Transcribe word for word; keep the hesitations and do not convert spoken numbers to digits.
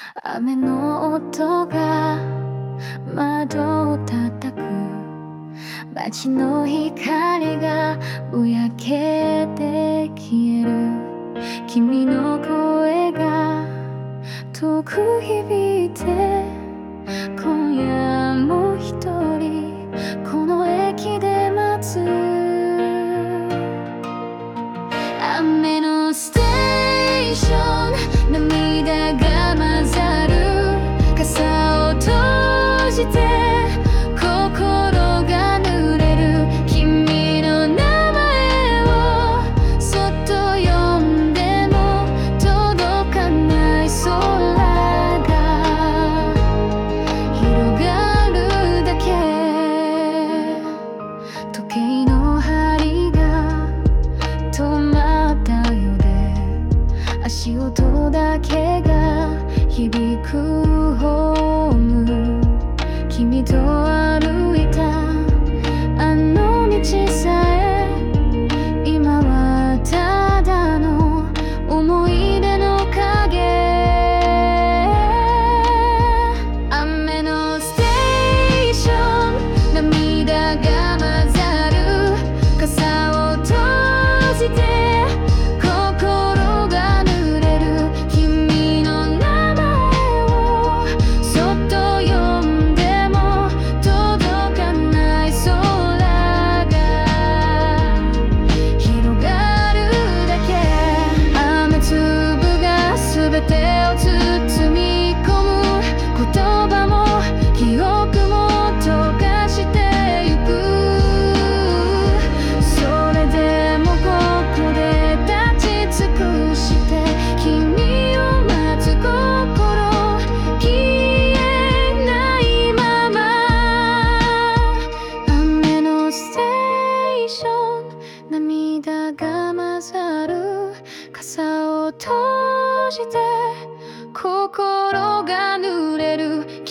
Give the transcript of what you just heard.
雨の音が窓を叩く、街の光がぼやけて消える。君の声が遠く響いて、今夜も一人この駅で待つ。雨のステーション、涙が混ざる。傘を閉じて心が濡れる。君の名前をそっと呼んでも届かない空が広がるだけ。時計の針が止まったようで、足音だけが響くホーム。君と歩いたあの道さえ、今はただの思い出の影。雨のステーション、涙が混ざる。傘を閉じて心が濡れる。君の名前をそっと呼んでも届かない空が広がるだけ。雨粒が全てを包み込む。言葉も記憶も溶かしてゆく。それでもここで立ち尽くして君を待つ心、消えないまま。雨のステーション、涙が混ざる。傘を閉じて心が濡れる。